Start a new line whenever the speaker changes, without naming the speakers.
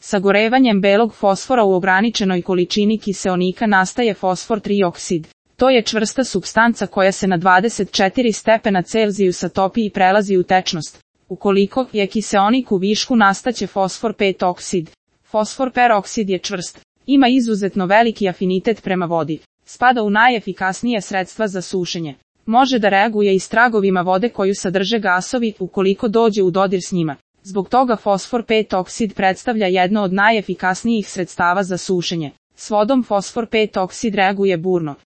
Sagorevanjem belog fosfora u ograničenoj količini kiseonika nastaje fosfor trioksid. To je čvrsta supstanca koja se na 24 stepena Celzijusa topi i prelazi u tečnost. Ukoliko je kiseonik u višku nastaće fosfor 5 oksid. Fosfor peroksid je čvrst. Ima izuzetno veliki afinitet prema vodi. Spada u najefikasnije sredstva za sušenje. Može da reaguje i s tragovima vode koju sadrže gasovi ukoliko dođe u dodir s njima. Zbog toga fosfor 5 oksid predstavlja jedno od najefikasnijih sredstava za sušenje. S vodom fosfor 5 oksid reaguje burno.